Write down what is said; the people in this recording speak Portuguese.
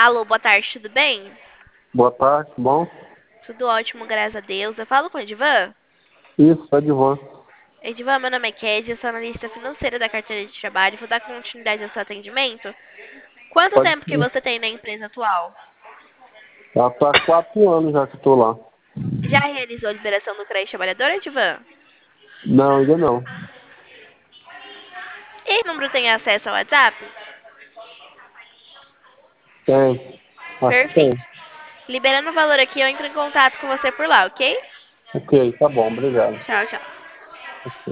Alô, boa tarde, tudo bem? Boa tarde, bom? Tudo ótimo, graças a Deus. Eu falo com o Edivan? Isso, é de van. Edivan, meu nome é Ked, eu sou analista financeira da carteira de trabalho. Vou dar continuidade ao seu atendimento. Quanto Pode tempo que ser. você tem na empresa atual? Já tá há 4 anos já que estou lá. Já realizou a liberação do crédito trabalhador, Edivan? Não, ainda não. Esse número tem acesso ao WhatsApp? Tem. Acho que Perfeito. tem. Liberando o valor aqui, eu entro em contato com você por lá, ok? Ok, tá bom, obrigado. Tchau, tchau.